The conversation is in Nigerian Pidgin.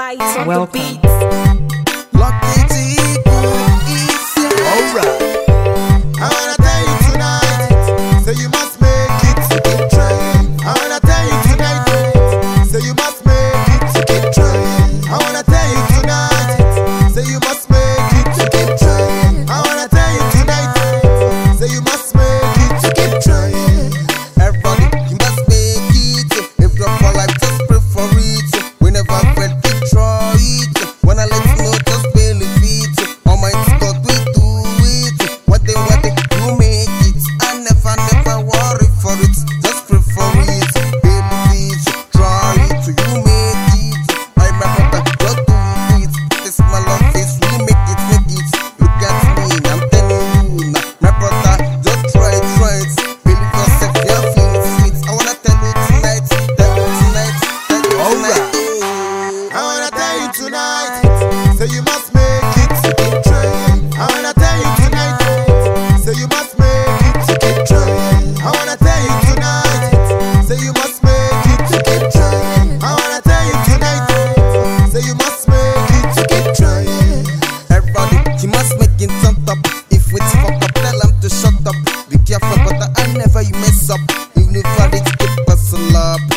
Vibes on the Welcome. beat. Alright. I wanna tell you tonight, so you must make it to keep trying. I wanna tell you tonight, so you must make it to keep trying. I wanna tell you tonight, so you must make it to keep trying. I wanna tell you tonight, so you must make it to keep trying. Everybody, you must make it. If you're for life, just pray for it. Whenever I felt it, try it. When I let you know, just believe it. Almighty God will do it. What they you make it. I never worry for it. Just pray for it. Believe it. Try it. You make it. I my brother, just do it. This my love face. We make it. Look at me, I'm telling you now. My brother, just try it. Believe yourself, you're feeling sweet. I wanna tell you tonight. Alright. I wanna tell you tonight, so you must make it to keep trying. I wanna tell you tonight, so you must make it to keep trying. I wanna tell you tonight, so you must make it to keep trying. I wanna tell you tonight, so you must make it to keep trying. Everybody, you must make it on top. If it's fucked up, tell them to shut up. Be careful, but I never you mess up. Even if I did keep us love.